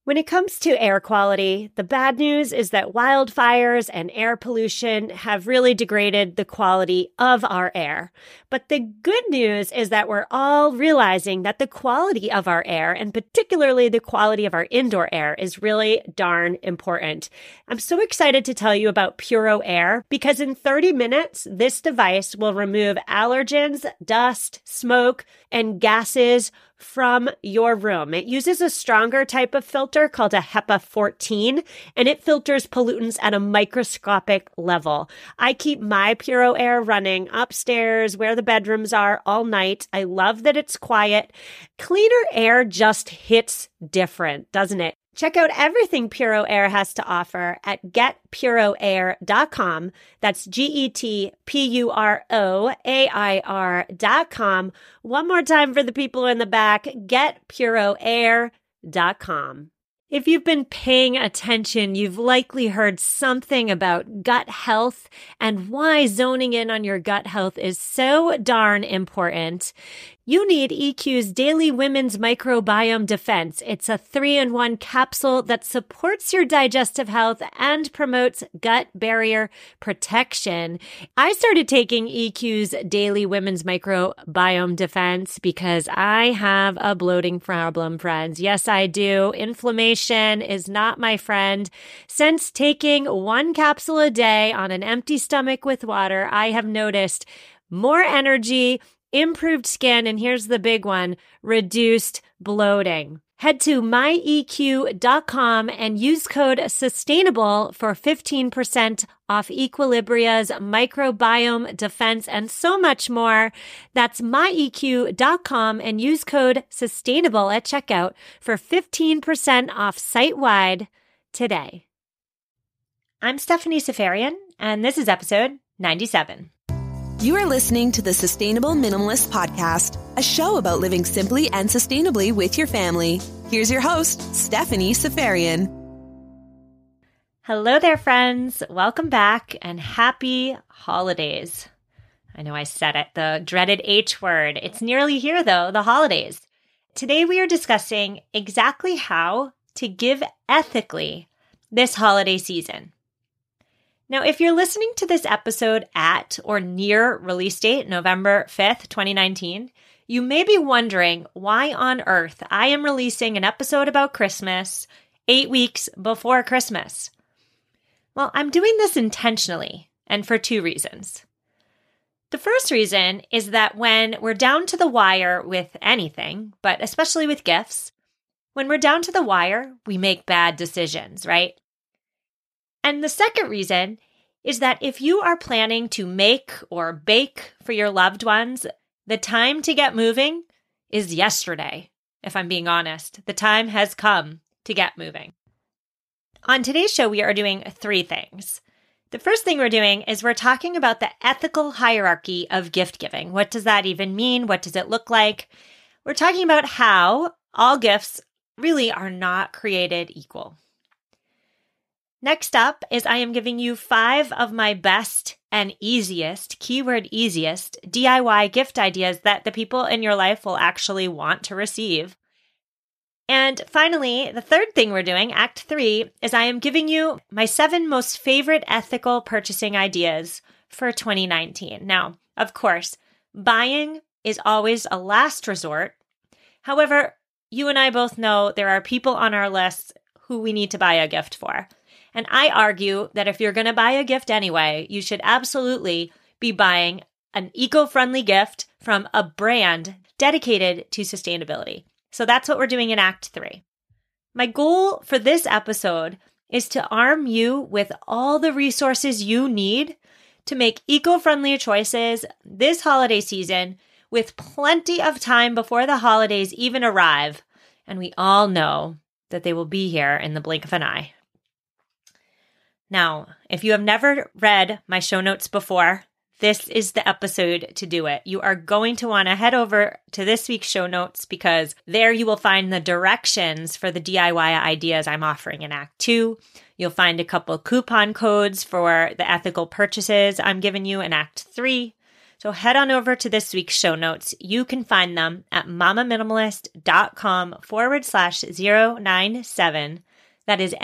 When it comes to air quality, the bad news is that wildfires and air pollution have really degraded the quality of our air. But the good news is that we're all realizing that the quality of our air, and particularly the quality of our indoor air, is really darn important. I'm so excited to tell you about Puro Air because in 30 minutes, this device will remove allergens, dust, smoke, and gases from your room. It uses a stronger type of filter called a HEPA 14, and it filters pollutants at a microscopic level. I keep my Puro Air running upstairs where the bedrooms are all night. I love that it's quiet. Cleaner air just hits different, doesn't it? Check out everything Puro Air has to offer at getpuroair.com. That's GETPUROAIR.com. One more time for the people in the back, getpuroair.com. If you've been paying attention, you've likely heard something about gut health and why zoning in on your gut health is so darn important. You need EQ's Daily Women's Microbiome Defense. It's a 3-in-1 capsule that supports your digestive health and promotes gut barrier protection. I started taking EQ's Daily Women's Microbiome Defense because I have a bloating problem, friends. Yes, I do. Inflammation is not my friend. Since taking one capsule a day on an empty stomach with water, I have noticed more energy, improved skin, and here's the big one, reduced bloating. Head to myeq.com and use code SUSTAINABLE for 15% off Equilibria's microbiome defense and so much more. That's myeq.com and use code SUSTAINABLE at checkout for 15% off site-wide today. I'm Stephanie Seferian, and this is episode 97. You are listening to the Sustainable Minimalist Podcast, a show about living simply and sustainably with your family. Here's your host, Stephanie Seferian. Hello there, friends. Welcome back and happy holidays. I know I said it, the dreaded H word. It's nearly here, though, the holidays. Today we are discussing exactly how to give ethically this holiday season. Now, if you're listening to this episode at or near release date, November 5th, 2019, you may be wondering why on earth I am releasing an episode about Christmas 8 weeks before Christmas. Well, I'm doing this intentionally and for two reasons. The first reason is that when we're down to the wire with anything, but especially with gifts, when we're down to the wire, we make bad decisions, right? And the second reason is that if you are planning to make or bake for your loved ones, the time to get moving is yesterday. If I'm being honest, the time has come to get moving. On today's show, we are doing three things. The first thing we're doing is we're talking about the ethical hierarchy of gift giving. What does that even mean? What does it look like? We're talking about how all gifts really are not created equal. Next up is I am giving you 5 of my best and easiest, keyword easiest, DIY gift ideas that the people in your life will actually want to receive. And finally, the third thing we're doing, Act 3, is I am giving you my 7 most favorite ethical purchasing ideas for 2019. Now, of course, buying is always a last resort. However, you and I both know there are people on our list who we need to buy a gift for. And I argue that if you're going to buy a gift anyway, you should absolutely be buying an eco-friendly gift from a brand dedicated to sustainability. So that's what we're doing in Act 3. My goal for this episode is to arm you with all the resources you need to make eco-friendly choices this holiday season with plenty of time before the holidays even arrive. And we all know that they will be here in the blink of an eye. Now, if you have never read my show notes before, this is the episode to do it. You are going to want to head over to this week's show notes because there you will find the directions for the DIY ideas I'm offering in Act 2. You'll find a couple coupon codes for the ethical purchases I'm giving you in Act 3. So head on over to this week's show notes. You can find them at mamaminimalist.com/097. That is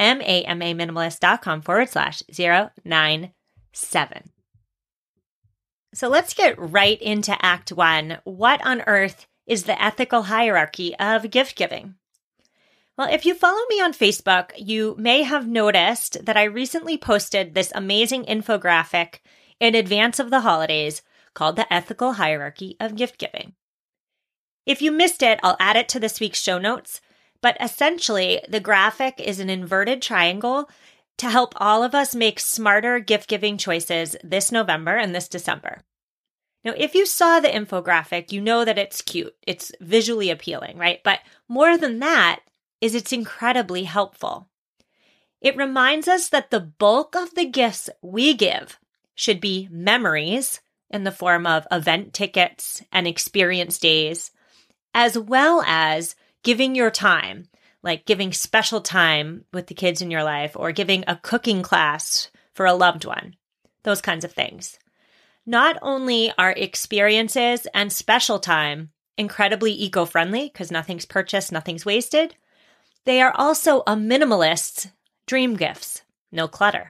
mamaminimalist.com/097. So let's get right into Act 1. What on earth is the ethical hierarchy of gift giving? Well, if you follow me on Facebook, you may have noticed that I recently posted this amazing infographic in advance of the holidays called The Ethical Hierarchy of Gift Giving. If you missed it, I'll add it to this week's show notes, but essentially the graphic is an inverted triangle to help all of us make smarter gift-giving choices this November and this December. Now, if you saw the infographic, you know that it's cute. It's visually appealing, right? But more than that is it's incredibly helpful. It reminds us that the bulk of the gifts we give should be memories in the form of event tickets and experience days, as well as giving your time, like giving special time with the kids in your life or giving a cooking class for a loved one, those kinds of things. Not only are experiences and special time incredibly eco-friendly because nothing's purchased, nothing's wasted, they are also a minimalist's dream gifts, no clutter.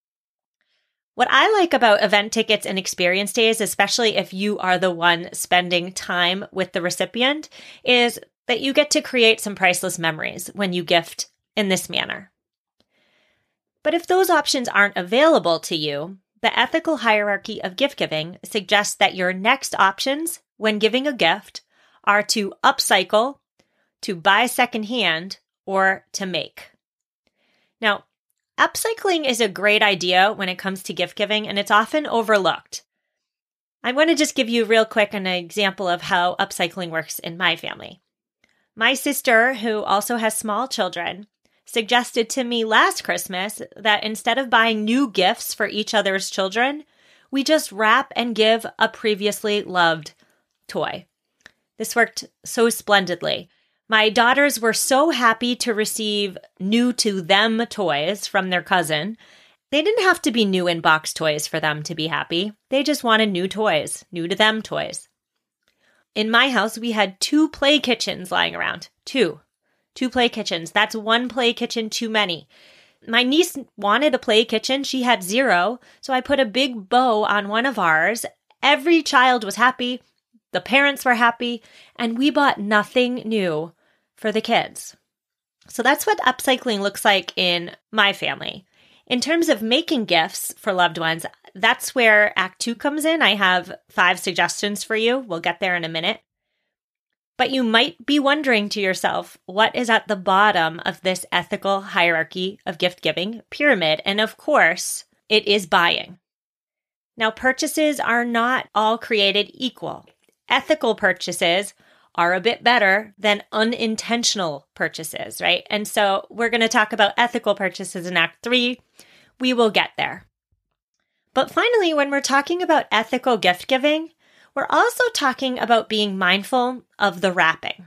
What I like about event tickets and experience days, especially if you are the one spending time with the recipient, is that you get to create some priceless memories when you gift in this manner. But if those options aren't available to you, the ethical hierarchy of gift giving suggests that your next options when giving a gift are to upcycle, to buy secondhand, or to make. Now, upcycling is a great idea when it comes to gift giving, and it's often overlooked. I'm going to just give you real quick an example of how upcycling works in my family. My sister, who also has small children, suggested to me last Christmas that instead of buying new gifts for each other's children, we just wrap and give a previously loved toy. This worked so splendidly. My daughters were so happy to receive new-to-them toys from their cousin. They didn't have to be new in-box toys for them to be happy. They just wanted new toys, new-to-them toys. In my house, we had 2 play kitchens lying around. Two play kitchens. That's 1 play kitchen too many. My niece wanted a play kitchen. She had 0, so I put a big bow on one of ours. Every child was happy. The parents were happy, and we bought nothing new for the kids. So that's what upcycling looks like in my family. In terms of making gifts for loved ones, that's where Act 2 comes in. I have 5 suggestions for you. We'll get there in a minute. But you might be wondering to yourself, what is at the bottom of this ethical hierarchy of gift giving pyramid? And of course, it is buying. Now, purchases are not all created equal. Ethical purchases are a bit better than unintentional purchases, right? And so we're going to talk about ethical purchases in Act 3. We will get there. But finally, when we're talking about ethical gift giving, we're also talking about being mindful of the wrapping.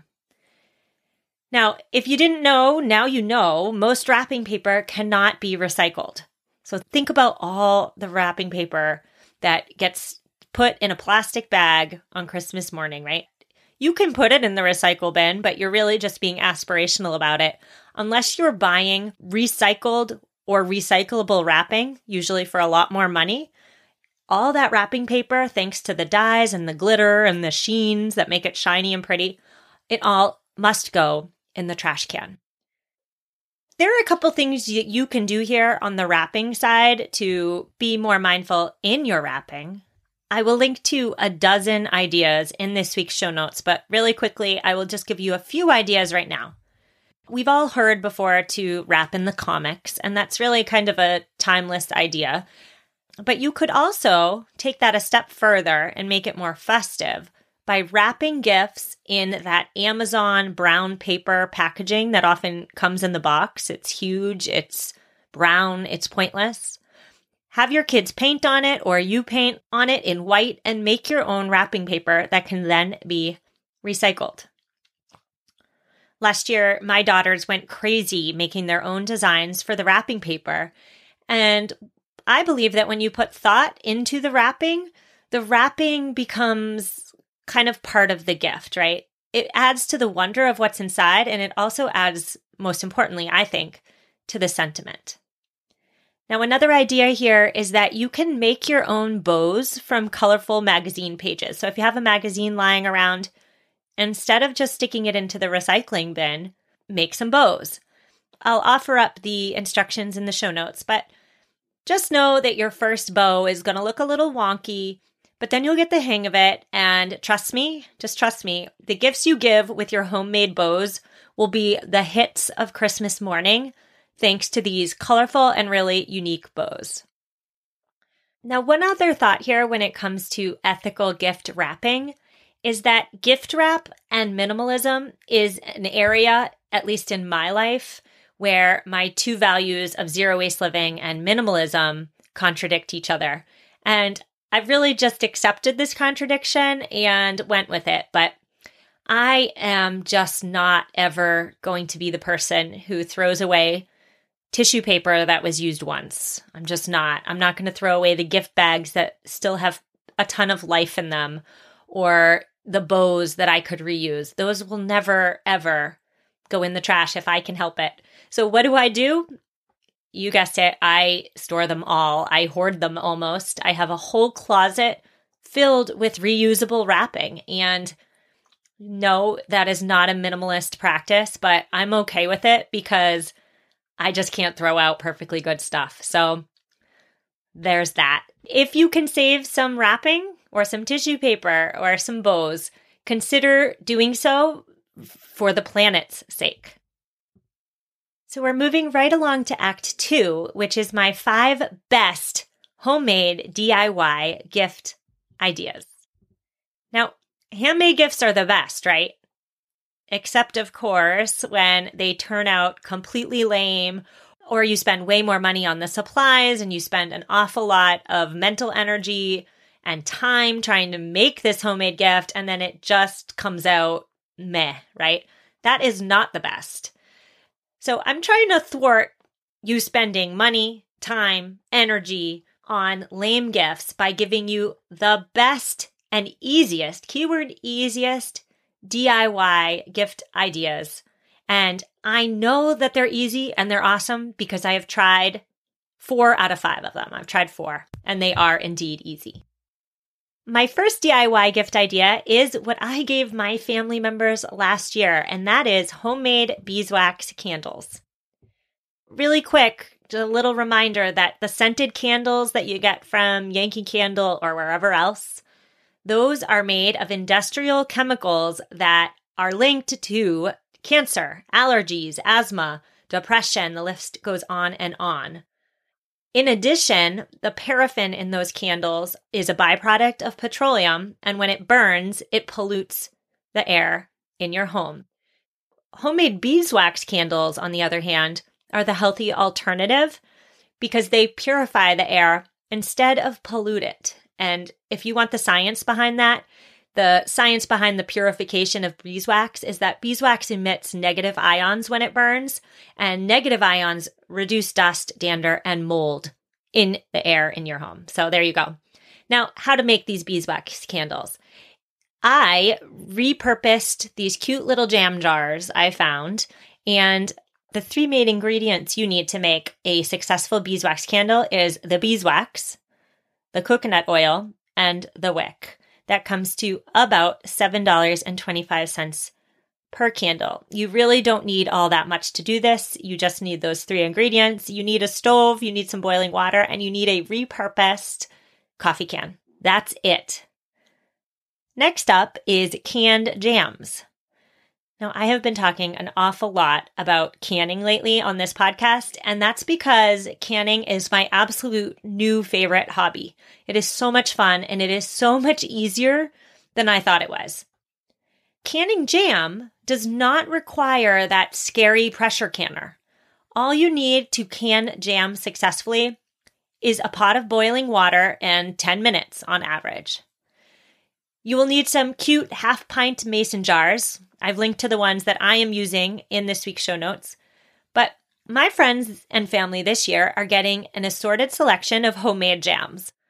Now, if you didn't know, now you know, most wrapping paper cannot be recycled. So think about all the wrapping paper that gets put in a plastic bag on Christmas morning, right? You can put it in the recycle bin, but you're really just being aspirational about it. Unless you're buying recycled or recyclable wrapping, usually for a lot more money, all that wrapping paper, thanks to the dyes and the glitter and the sheens that make it shiny and pretty, it all must go in the trash can. There are a couple things you can do here on the wrapping side to be more mindful in your wrapping. I will link to a dozen ideas in this week's show notes, but really quickly, I will just give you a few ideas right now. We've all heard before to wrap in the comics, and that's really kind of a timeless idea. But you could also take that a step further and make it more festive by wrapping gifts in that Amazon brown paper packaging that often comes in the box. It's huge, it's brown, it's pointless. Have your kids paint on it or you paint on it in white and make your own wrapping paper that can then be recycled. Last year, my daughters went crazy making their own designs for the wrapping paper. And I believe that when you put thought into the wrapping, the wrapping becomes kind of part of the gift, right? It adds to the wonder of what's inside, and it also adds, most importantly, I think, to the sentiment. Now, another idea here is that you can make your own bows from colorful magazine pages. So if you have a magazine lying around, instead of just sticking it into the recycling bin, make some bows. I'll offer up the instructions in the show notes, but just know that your first bow is going to look a little wonky, but then you'll get the hang of it. And trust me, just trust me, the gifts you give with your homemade bows will be the hits of Christmas morning, thanks to these colorful and really unique bows. Now, one other thought here when it comes to ethical gift wrapping is that gift wrap and minimalism is an area, at least in my life, where my two values of zero waste living and minimalism contradict each other. And I've really just accepted this contradiction and went with it. But I am just not ever going to be the person who throws away tissue paper that was used once. I'm just not. I'm not going to throw away the gift bags that still have a ton of life in them, or the bows that I could reuse. Those will never, ever go in the trash if I can help it. So what do? You guessed it. I store them all. I hoard them almost. I have a whole closet filled with reusable wrapping. And no, that is not a minimalist practice, but I'm okay with it because I just can't throw out perfectly good stuff. So there's that. If you can save some wrapping or some tissue paper or some bows, consider doing so for the planet's sake. So we're moving right along to Act 2, which is my 5 best homemade DIY gift ideas. Now, handmade gifts are the best, right? Except, of course, when they turn out completely lame, or you spend way more money on the supplies and you spend an awful lot of mental energy and time trying to make this homemade gift, and then it just comes out meh, right? That is not the best. So I'm trying to thwart you spending money, time, energy on lame gifts by giving you the best and easiest, keyword easiest, DIY gift ideas. And I know that they're easy and they're awesome because I have tried 4 out of 5 of them. I've tried 4, and they are indeed easy. My first DIY gift idea is what I gave my family members last year, and that is homemade beeswax candles. Really quick, just a little reminder that the scented candles that you get from Yankee Candle or wherever else, those are made of industrial chemicals that are linked to cancer, allergies, asthma, depression. The list goes on and on. In addition, the paraffin in those candles is a byproduct of petroleum, and when it burns, it pollutes the air in your home. Homemade beeswax candles, on the other hand, are the healthy alternative because they purify the air instead of pollute it. And if you want the science behind that, the science behind the purification of beeswax is that beeswax emits negative ions when it burns, and negative ions reduce dust, dander, and mold in the air in your home. So there you go. Now, how to make these beeswax candles. I repurposed these cute little jam jars I found, and the 3 main ingredients you need to make a successful beeswax candle is the beeswax, the coconut oil, and the wick. That comes to about $7.25 per candle. You really don't need all that much to do this. You just need those 3 ingredients. You need a stove, you need some boiling water, and you need a repurposed coffee can. That's it. Next up is canned jams. Now, I have been talking an awful lot about canning lately on this podcast, and that's because canning is my absolute new favorite hobby. It is so much fun, and it is so much easier than I thought it was. Canning jam does not require that scary pressure canner. All you need to can jam successfully is a pot of boiling water and 10 minutes on average. You will need some cute half-pint mason jars. I've linked to the ones that I am using in this week's show notes. But my friends and family this year are getting an assorted selection of homemade jams.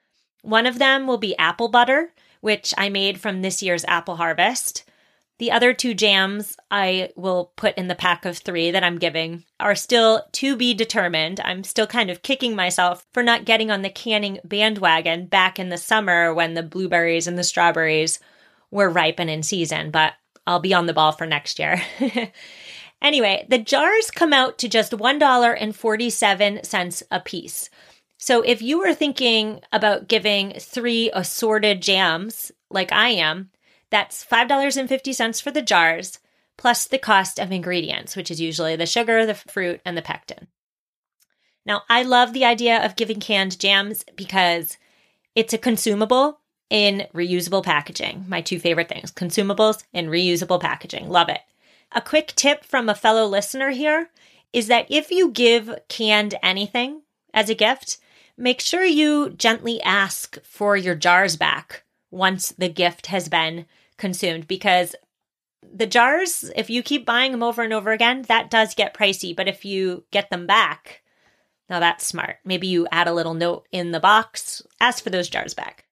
One of them will be apple butter, which I made from this year's apple harvest. The other 2 jams I will put in the pack of 3 that I'm giving are still to be determined. I'm still kind of kicking myself for not getting on the canning bandwagon back in the summer when the blueberries and the strawberries were ripe and in season, but I'll be on the ball for next year. Anyway, the jars come out to just $1.47 a piece. So if you were thinking about giving 3 assorted jams like I am, that's $5.50 for the jars, plus the cost of ingredients, which is usually the sugar, the fruit, and the pectin. Now, I love the idea of giving canned jams because it's a consumable in reusable packaging. My 2 favorite things, consumables and reusable packaging. Love it. A quick tip from a fellow listener here is that if you give canned anything as a gift, make sure you gently ask for your jars back once the gift has been consumed, because the jars, if you keep buying them over and over again, that does get pricey. But if you get them back, now that's smart. Maybe you add a little note in the box, ask for those jars back.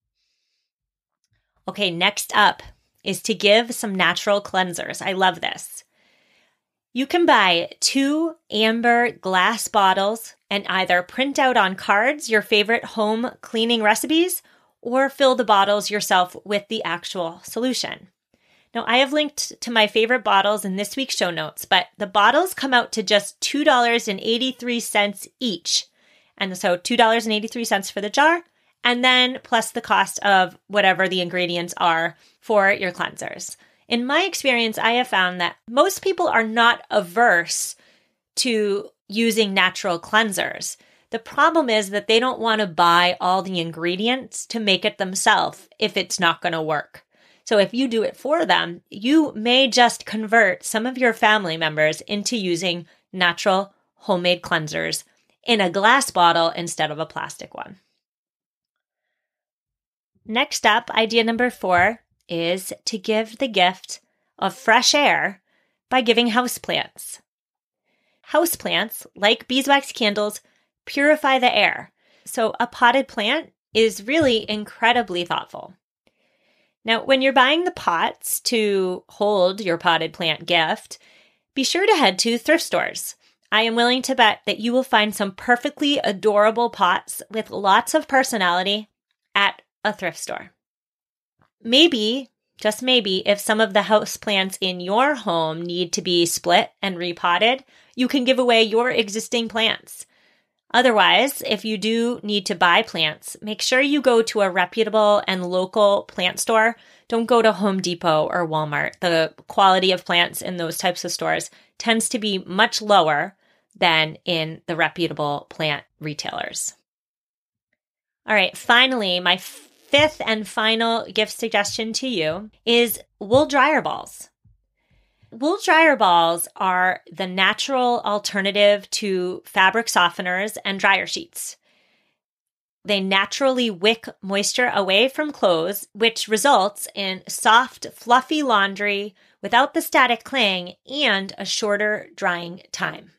Okay, next up is to give some natural cleansers. I love this. You can buy 2 amber glass bottles and either print out on cards your favorite home cleaning recipes or fill the bottles yourself with the actual solution. Now, I have linked to my favorite bottles in this week's show notes, but the bottles come out to just $2.83 each. And so $2.83 for the jar, and then plus the cost of whatever the ingredients are for your cleansers. In my experience, I have found that most people are not averse to using natural cleansers. The problem is that they don't want to buy all the ingredients to make it themselves if it's not going to work. So if you do it for them, you may just convert some of your family members into using natural homemade cleansers in a glass bottle instead of a plastic one. Next up, idea number 4 is to give the gift of fresh air by giving houseplants. Houseplants, like beeswax candles, purify the air. So a potted plant is really incredibly thoughtful. Now, when you're buying the pots to hold your potted plant gift, be sure to head to thrift stores. I am willing to bet that you will find some perfectly adorable pots with lots of personality at a thrift store. Maybe, just maybe, if some of the houseplants in your home need to be split and repotted, you can give away your existing plants. Otherwise, if you do need to buy plants, make sure you go to a reputable and local plant store. Don't go to Home Depot or Walmart. The quality of plants in those types of stores tends to be much lower than in the reputable plant retailers. All right, finally, my 5th and final gift suggestion to you is wool dryer balls. Wool dryer balls are the natural alternative to fabric softeners and dryer sheets. They naturally wick moisture away from clothes, which results in soft, fluffy laundry without the static cling and a shorter drying time.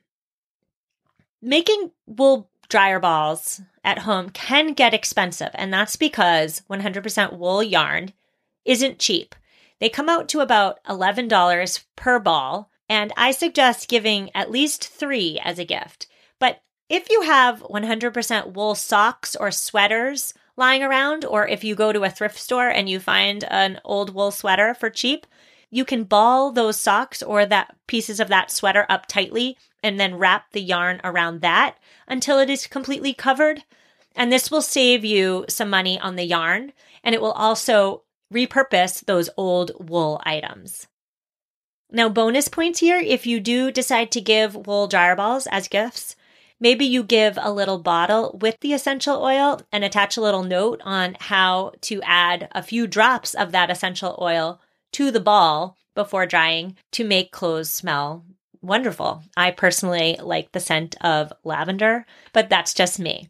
Making wool dryer balls at home can get expensive, and that's because 100% wool yarn isn't cheap. They come out to about $11 per ball, and I suggest giving at least 3 as a gift. But if you have 100% wool socks or sweaters lying around, or if you go to a thrift store and you find an old wool sweater for cheap, you can ball those socks or that pieces of that sweater up tightly and then wrap the yarn around that until it is completely covered. And this will save you some money on the yarn, and it will also repurpose those old wool items. Now, bonus points here, if you do decide to give wool dryer balls as gifts, maybe you give a little bottle with the essential oil and attach a little note on how to add a few drops of that essential oil to the ball before drying to make clothes smell wonderful. I personally like the scent of lavender, but that's just me.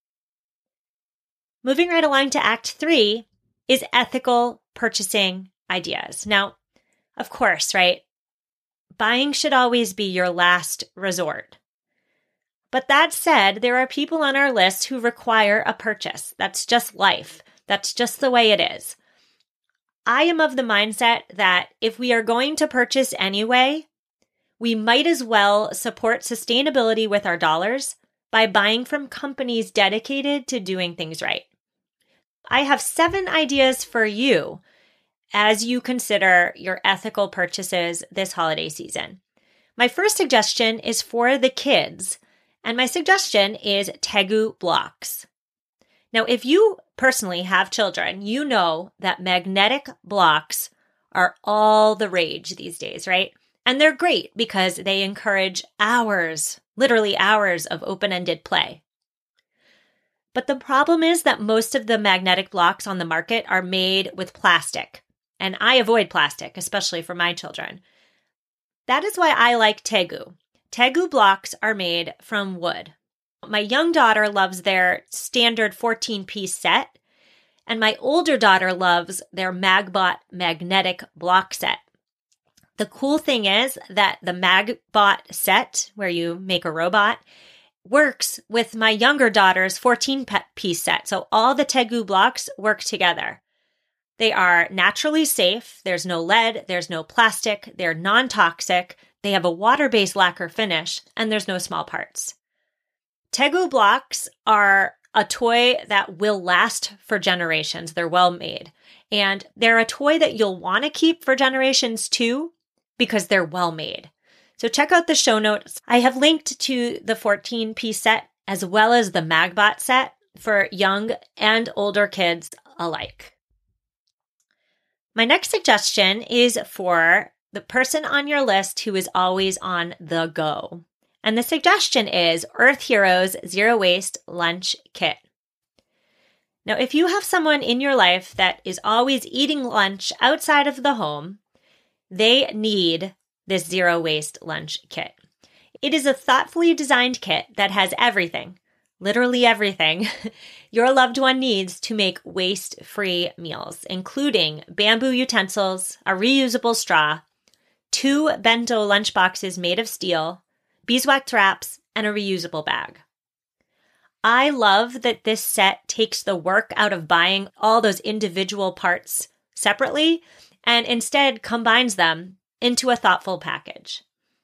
Moving right along to Act 3 is ethical purchasing ideas. Now, of course, right? Buying should always be your last resort. But that said, there are people on our list who require a purchase. That's just life. That's just the way it is. I am of the mindset that if we are going to purchase anyway, we might as well support sustainability with our dollars by buying from companies dedicated to doing things right. I have 7 ideas for you as you consider your ethical purchases this holiday season. My first suggestion is for the kids, and my suggestion is Tegu blocks. Now, if you personally have children, you know that magnetic blocks are all the rage these days, right? And they're great because they encourage hours, literally hours of open-ended play. But the problem is that most of the magnetic blocks on the market are made with plastic, and I avoid plastic, especially for my children. That is why I like Tegu. Tegu blocks are made from wood. My young daughter loves their standard 14-piece set, and my older daughter loves their Magbot magnetic block set. The cool thing is that the Magbot set, where you make a robot, works with my younger daughter's 14-piece set. So all the Tegu blocks work together. They are naturally safe. There's no lead. There's no plastic. They're non-toxic. They have a water-based lacquer finish, and there's no small parts. Tegu blocks are a toy that will last for generations. They're well made. And they're a toy that you'll want to keep for generations too, because they're well made. So check out the show notes. I have linked to the 14-piece set as well as the Magbot set for young and older kids alike. My next suggestion is for the person on your list who is always on the go. And the suggestion is Earth Heroes Zero Waste Lunch Kit. Now, if you have someone in your life that is always eating lunch outside of the home, they need this Zero Waste Lunch Kit. It is a thoughtfully designed kit that has everything, literally everything, your loved one needs to make waste-free meals, including bamboo utensils, a reusable straw, 2 bento lunchboxes made of steel, beeswax wraps, and a reusable bag. I love that this set takes the work out of buying all those individual parts separately and instead combines them into a thoughtful package.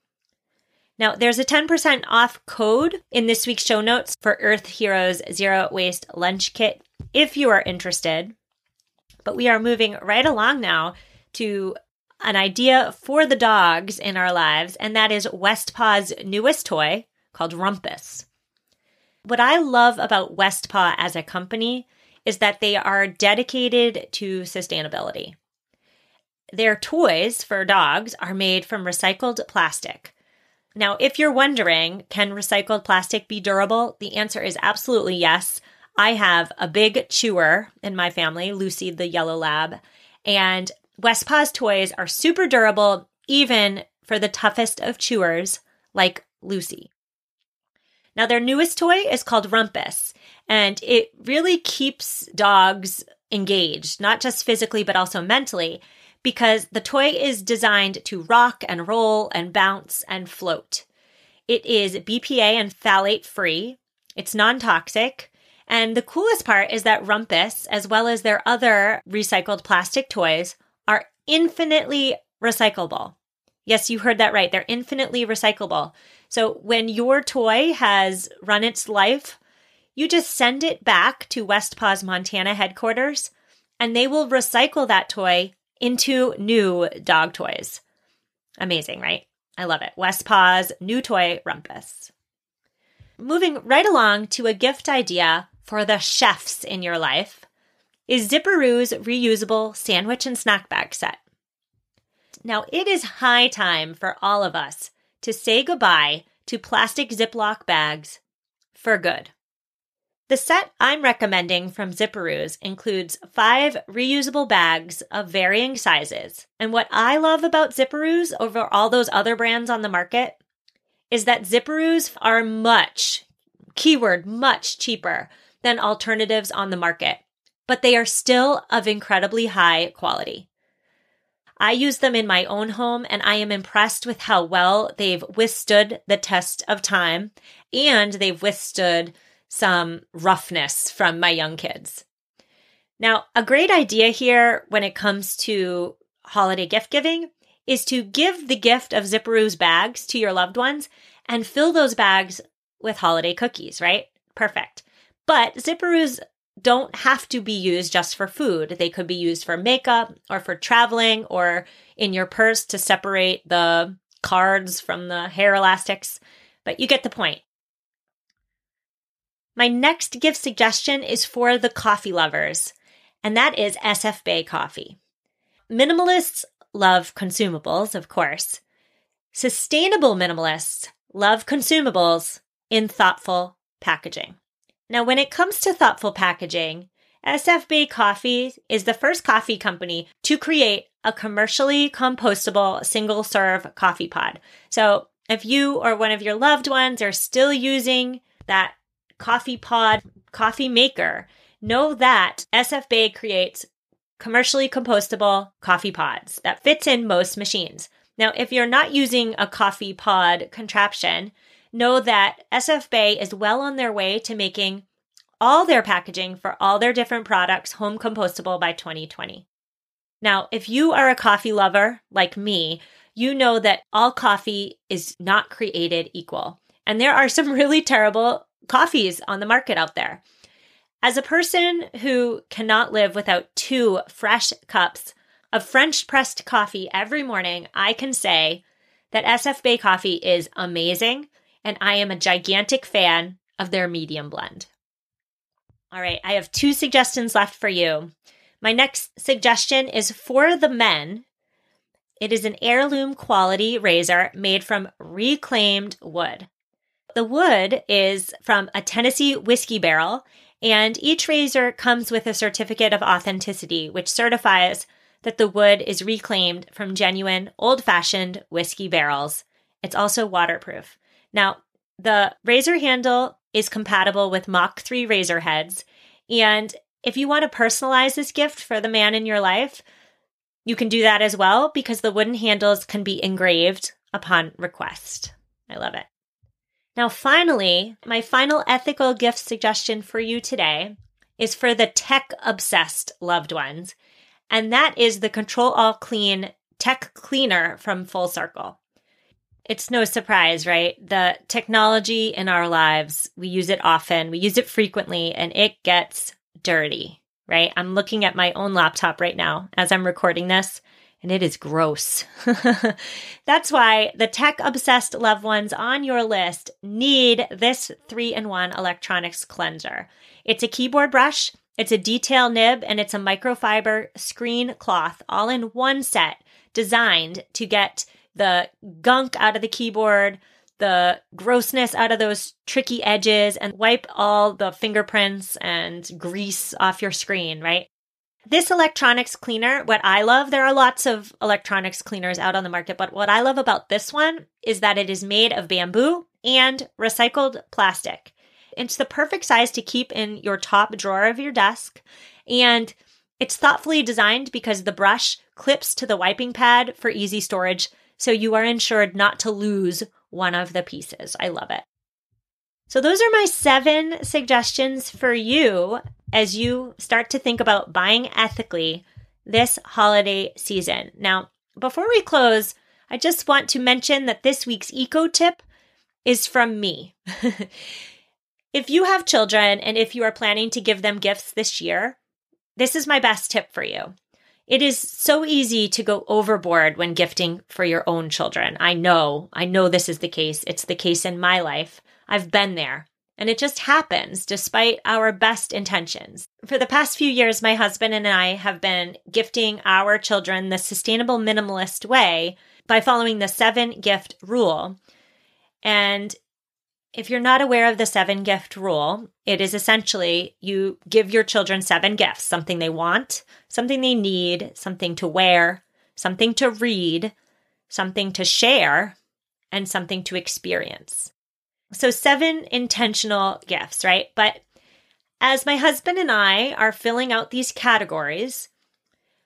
Now, there's a 10% off code in this week's show notes for Earth Heroes Zero Waste Lunch Kit if you are interested. But we are moving right along now to an idea for the dogs in our lives, and that is Westpaw's newest toy called Rumpus. What I love about Westpaw as a company is that they are dedicated to sustainability. Their toys for dogs are made from recycled plastic. Now, if you're wondering, can recycled plastic be durable? The answer is absolutely yes. I have a big chewer in my family, Lucy the yellow lab, and Westpaw's toys are super durable, even for the toughest of chewers like Lucy. Now, their newest toy is called Rumpus, and it really keeps dogs engaged, not just physically, but also mentally, because the toy is designed to rock and roll and bounce and float. It is BPA and phthalate free. It's non-toxic. And the coolest part is that Rumpus, as well as their other recycled plastic toys, are infinitely recyclable. Yes, you heard that right. They're infinitely recyclable. So when your toy has run its life, you just send it back to Westpaw's Montana headquarters, and they will recycle that toy into new dog toys. Amazing, right? I love it. Westpaw's new toy, Rumpus. Moving right along to a gift idea for the chefs in your life is Zipperoo's reusable sandwich and snack bag set. Now, it is high time for all of us to say goodbye to plastic Ziploc bags for good. The set I'm recommending from Zipperoo's includes 5 reusable bags of varying sizes. And what I love about Zipperoo's over all those other brands on the market is that Zipperoo's are much cheaper than alternatives on the market, but they are still of incredibly high quality. I use them in my own home, and I am impressed with how well they've withstood the test of time, and they've withstood some roughness from my young kids. Now, a great idea here when it comes to holiday gift giving is to give the gift of Zipperoos bags to your loved ones and fill those bags with holiday cookies, right? Perfect. But Zipperoos don't have to be used just for food. They could be used for makeup or for traveling or in your purse to separate the cards from the hair elastics. But you get the point. My next gift suggestion is for the coffee lovers, and that is SF Bay coffee. Minimalists love consumables, of course. Sustainable minimalists love consumables in thoughtful packaging. Now, when it comes to thoughtful packaging, SF Bay Coffee is the first coffee company to create a commercially compostable single-serve coffee pod. So if you or one of your loved ones are still using that coffee pod, coffee maker, know that SF Bay creates commercially compostable coffee pods that fits in most machines. Now, if you're not using a coffee pod contraption, know that SF Bay is well on their way to making all their packaging for all their different products home compostable by 2020. Now, if you are a coffee lover like me, you know that all coffee is not created equal. And there are some really terrible coffees on the market out there. As a person who cannot live without 2 fresh cups of French pressed coffee every morning, I can say that SF Bay coffee is amazing, and I am a gigantic fan of their medium blend. All right, I have 2 suggestions left for you. My next suggestion is for the men. It is an heirloom quality razor made from reclaimed wood. The wood is from a Tennessee whiskey barrel, and each razor comes with a certificate of authenticity, which certifies that the wood is reclaimed from genuine, old-fashioned whiskey barrels. It's also waterproof. Now, the razor handle is compatible with Mach 3 razor heads, and if you want to personalize this gift for the man in your life, you can do that as well because the wooden handles can be engraved upon request. I love it. Now, finally, my final ethical gift suggestion for you today is for the tech-obsessed loved ones, and that is the Control All Clean Tech Cleaner from Full Circle. It's no surprise, right? The technology in our lives, we use it often, we use it frequently, and it gets dirty, right? I'm looking at my own laptop right now as I'm recording this, and it is gross. That's why the tech-obsessed loved ones on your list need this 3-in-1 electronics cleanser. It's a keyboard brush, it's a detail nib, and it's a microfiber screen cloth all in one set designed to get the gunk out of the keyboard, the grossness out of those tricky edges, and wipe all the fingerprints and grease off your screen, right? This electronics cleaner, what I love, there are lots of electronics cleaners out on the market, but what I love about this one is that it is made of bamboo and recycled plastic. It's the perfect size to keep in your top drawer of your desk, and it's thoughtfully designed because the brush clips to the wiping pad for easy storage, so you are ensured not to lose one of the pieces. I love it. So those are my 7 suggestions for you as you start to think about buying ethically this holiday season. Now, before we close, I just want to mention that this week's eco tip is from me. If you have children and if you are planning to give them gifts this year, this is my best tip for you. It is so easy to go overboard when gifting for your own children. I know this is the case. It's the case in my life. I've been there. And it just happens despite our best intentions. For the past few years, my husband and I have been gifting our children the sustainable minimalist way by following the 7-gift rule. And if you're not aware of the 7-gift rule, it is essentially you give your children 7 gifts, something they want, something they need, something to wear, something to read, something to share, and something to experience. So 7 intentional gifts, right? But as my husband and I are filling out these categories,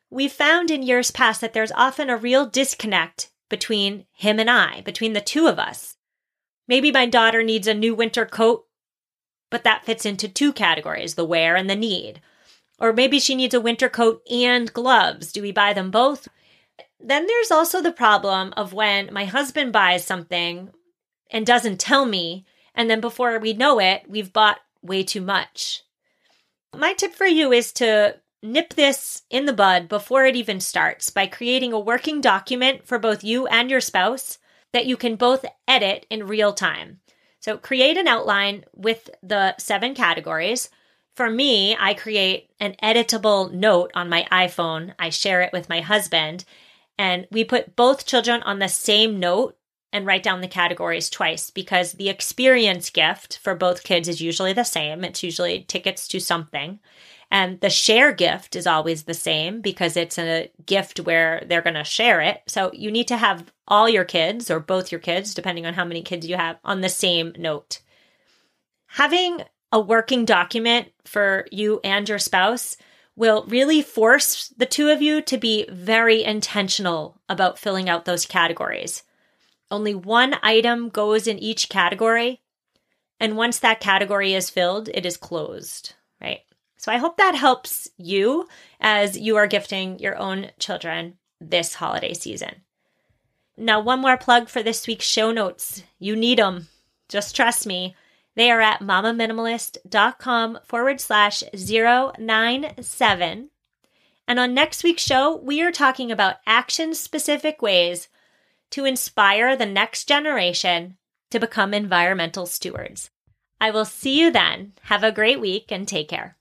we found in years past that there's often a real disconnect between him and I, between the two of us. Maybe my daughter needs a new winter coat, but that fits into two categories, the wear and the need. Or maybe she needs a winter coat and gloves. Do we buy them both? Then there's also the problem of when my husband buys something and doesn't tell me, and then before we know it, we've bought way too much. My tip for you is to nip this in the bud before it even starts by creating a working document for both you and your spouse that you can both edit in real time. So create an outline with the 7 categories. For me, I create an editable note on my iPhone. I share it with my husband, and we put both children on the same note and write down the categories twice because the experience gift for both kids is usually the same. It's usually tickets to something. And the share gift is always the same because it's a gift where they're going to share it. So you need to have all your kids or both your kids, depending on how many kids you have, on the same note. Having a working document for you and your spouse will really force the two of you to be very intentional about filling out those categories. Only one item goes in each category, and once that category is filled, it is closed, right? So I hope that helps you as you are gifting your own children this holiday season. Now, one more plug for this week's show notes. You need them. Just trust me. They are at mamaminimalist.com/097. And on next week's show, we are talking about action-specific ways to inspire the next generation to become environmental stewards. I will see you then. Have a great week and take care.